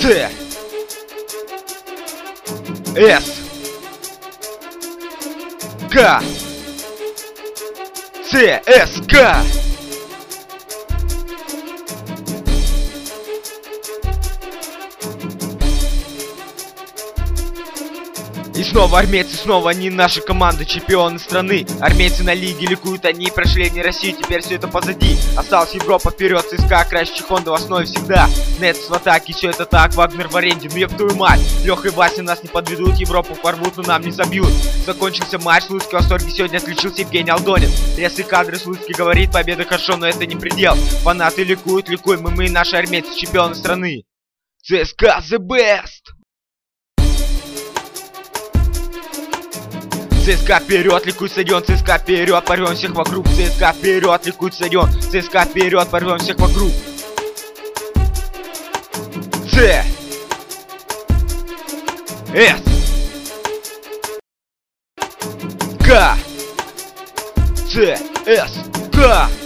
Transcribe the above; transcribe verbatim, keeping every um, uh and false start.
Ц. С. К. Ц. С. К. И снова армейцы, снова они наша команда, чемпионы страны. Армейцы на лиге ликуют, они прошли не Россию, теперь все это позади. Осталась Европа, вперед, ЦСКА, краще Хонда в основе всегда. Нетс в атаке, все это так, Вагнер в аренде, ну ёб твою мать. Леха и Вася нас не подведут, Европу порвут, но нам не забьют. Закончился матч, Слуцкий в восторге, сегодня отличился Евгений Алдонин. Резкие кадры, Слуцкий говорит, победа хорошо, но это не предел. Фанаты ликуют, ликуем, и мы, наши армейцы, чемпионы страны. ЦСКА the best! ЦСКА вперед, ликует стадион, ЦСКА вперед, порвем всех вокруг. ЦСКА вперед, ликует стадион, ЦСКА вперед, порвем всех вокруг. Ц. С. К. Ц. С. К.